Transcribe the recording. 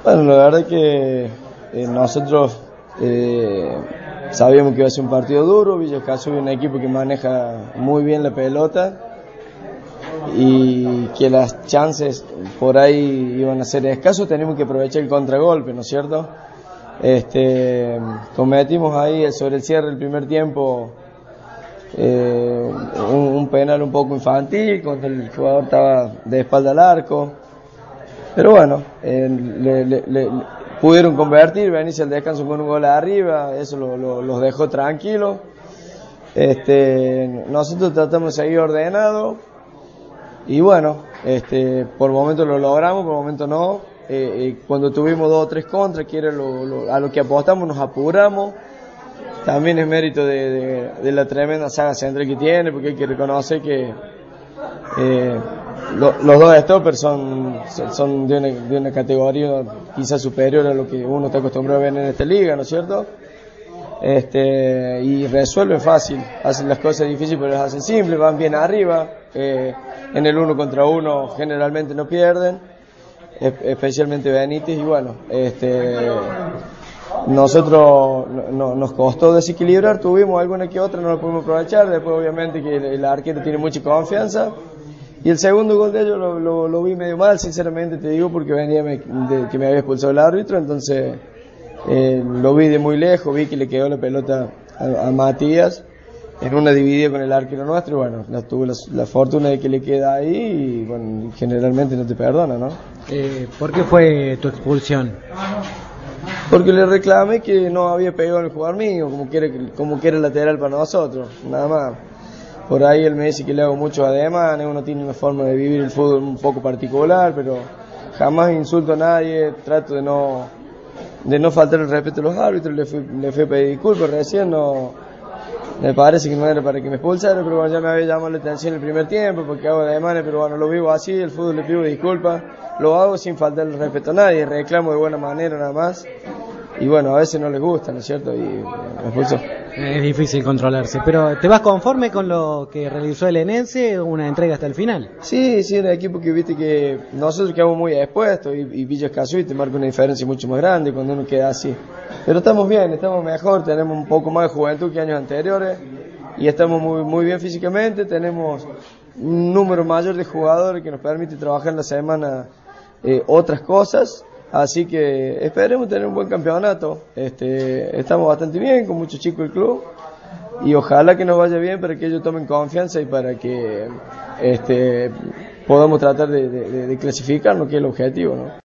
Bueno, la verdad que nosotros sabíamos que iba a ser un partido duro. Villa Gesell es un equipo que maneja muy bien la pelota y que las chances por ahí iban a ser escasos. Tenemos que aprovechar el contragolpe, ¿no es cierto? Cometimos ahí sobre el cierre del primer tiempo un penal un poco infantil, cuando el jugador estaba de espalda al arco. Pero bueno, pudieron convertir, venirse al descanso con un gol arriba, eso los dejó tranquilos. Nosotros tratamos de seguir ordenado y bueno, por momentos lo logramos, por momentos no. Cuando tuvimos 2 o 3 contras, que era a lo que apostamos, nos apuramos. También es mérito de la tremenda saga central que tiene, porque hay que reconocer que los dos stoppers son de una categoría quizás superior a lo que uno está acostumbrado a ver en esta liga, ¿no es cierto? Y resuelven fácil, hacen las cosas difíciles pero las hacen simples, van bien arriba, en el 1 contra 1 generalmente no pierden, especialmente Benítez. Y bueno, nosotros nos costó desequilibrar, tuvimos alguna que otra, no la pudimos aprovechar. Después obviamente que el arquero tiene mucha confianza, y el segundo gol de ellos lo vi medio mal, sinceramente te digo, porque venía que me había expulsado el árbitro. Entonces lo vi de muy lejos, vi que le quedó la pelota a Matías en una dividida con el arquero nuestro, y bueno, tuve la fortuna de que le queda ahí, y bueno, generalmente no te perdona, ¿no? ¿Por qué fue tu expulsión? Porque le reclamé que no había pegado en el jugador mío, como que era lateral para nosotros, nada más. Por ahí él me dice que le hago muchos ademanes, uno tiene una forma de vivir el fútbol un poco particular, pero jamás insulto a nadie, trato de no faltar el respeto a los árbitros. Le fui a pedir disculpas recién, me parece que no era para que me expulsaran, pero bueno, ya me había llamado la atención el primer tiempo porque hago ademanes, pero bueno, lo vivo así, el fútbol, le pido disculpas, lo hago sin faltar el respeto a nadie, reclamo de buena manera nada más. Y bueno, a veces no les gusta, ¿no es cierto? Y me expulsó. Es difícil controlarse, pero ¿te vas conforme con lo que realizó el Enense, una entrega hasta el final? Sí, es un equipo que viste que nosotros quedamos muy expuestos, y Villa Gesell te marca una diferencia mucho más grande cuando uno queda así. Pero estamos bien, estamos mejor, tenemos un poco más de juventud que años anteriores y estamos muy bien físicamente, tenemos un número mayor de jugadores que nos permite trabajar en la semana otras cosas. Así que esperemos tener un buen campeonato. Estamos bastante bien, con muchos chicos del club, y ojalá que nos vaya bien para que ellos tomen confianza y para que podamos tratar de clasificarnos, que es el objetivo, ¿no?